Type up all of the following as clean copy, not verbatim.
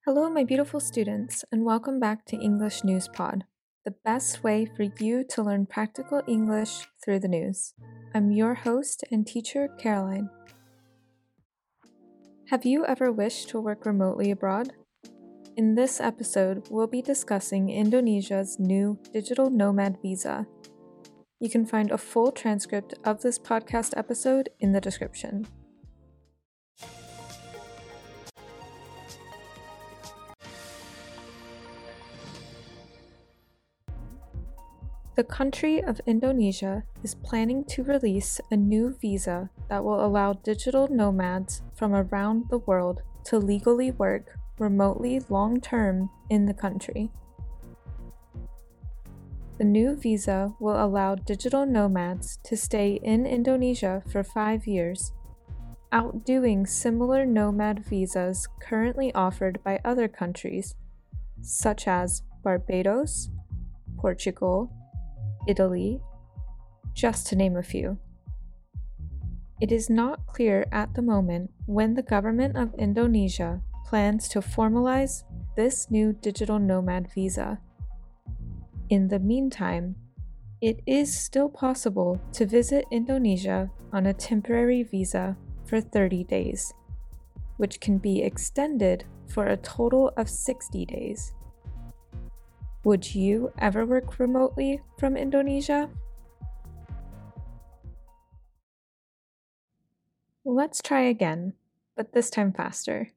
Hello, my beautiful students, and welcome back to English News Pod, the best way for you to learn practical English through the news. I'm your host and teacher, Caroline. Have you ever wished to work remotely abroad? In this episode, we'll be discussing Indonesia's new digital nomad visa. You can find a full transcript of this podcast episode in the description. The country of Indonesia is planning to release a new visa that will allow digital nomads from around the world to legally work remotely long-term in the country. The new visa will allow digital nomads to stay in Indonesia for 5 years, outdoing similar nomad visas currently offered by other countries, such as Barbados, Portugal, Italy, just to name a few. It is not clear at the moment when the government of Indonesia plans to formalize this new digital nomad visa. In the meantime, it is still possible to visit Indonesia on a temporary visa for 30 days, which can be extended for a total of 60 days. Would you ever work remotely from Indonesia? Let's try again, but this time faster.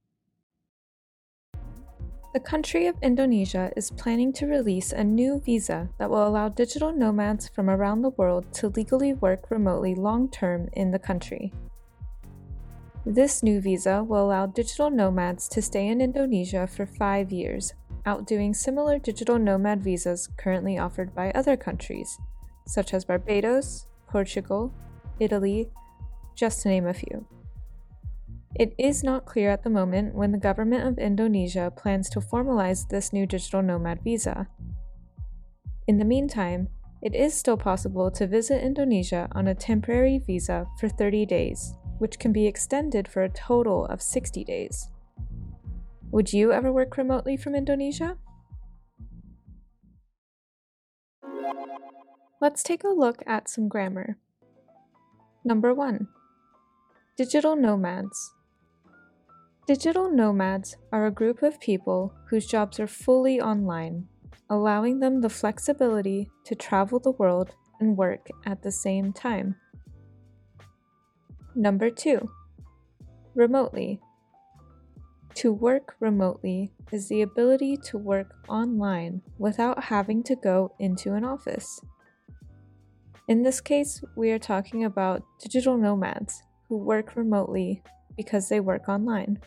The country of Indonesia is planning to release a new visa that will allow digital nomads from around the world to legally work remotely long-term in the country. This new visa will allow digital nomads to stay in Indonesia for 5 years, outdoing similar digital nomad visas currently offered by other countries, such as Barbados, Portugal, Italy, just to name a few. It is not clear at the moment when the government of Indonesia plans to formalize this new digital nomad visa. In the meantime, it is still possible to visit Indonesia on a temporary visa for 30 days, which can be extended for a total of 60 days. Would you ever work remotely from Indonesia? Let's take a look at some grammar. Number 1. Digital nomads. Digital nomads are a group of people whose jobs are fully online, allowing them the flexibility to travel the world and work at the same time. Number 2. Remotely. To work remotely is the ability to work online without having to go into an office. In this case, we are talking about digital nomads who work remotely because they work online.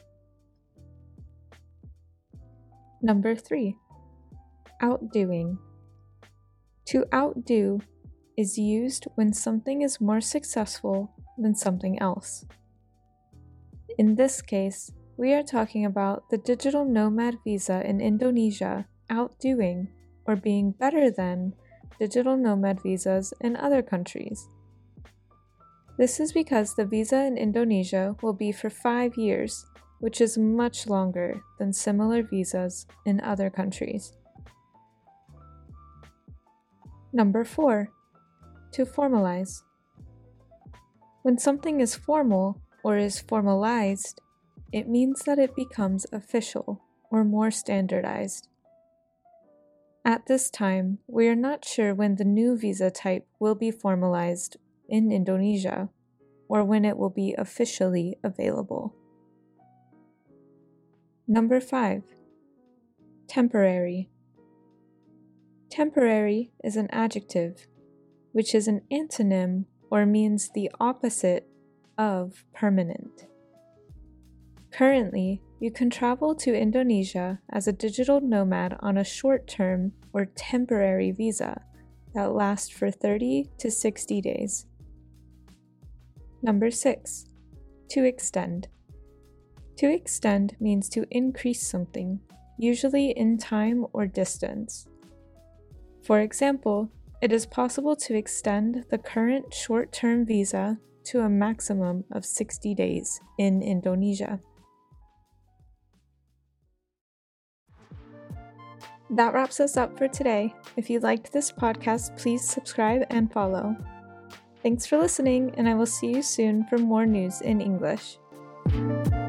Number 3. Outdoing. To outdo is used when something is more successful than something else. In this case, we are talking about the digital nomad visa in Indonesia outdoing or being better than digital nomad visas in other countries. This is because the visa in Indonesia will be for 5 years, which is much longer than similar visas in other countries. Number 4. To formalize. When something is formal or is formalized, it means that it becomes official or more standardized. At this time, we are not sure when the new visa type will be formalized in Indonesia or when it will be officially available. Number 5. Temporary. Temporary is an adjective, which is an antonym or means the opposite of permanent. Currently, you can travel to Indonesia as a digital nomad on a short-term or temporary visa that lasts for 30 to 60 days. Number 6. To extend. To extend means to increase something, usually in time or distance. For example, it is possible to extend the current short-term visa to a maximum of 60 days in Indonesia. That wraps us up for today. If you liked this podcast, please subscribe and follow. Thanks for listening, and I will see you soon for more news in English.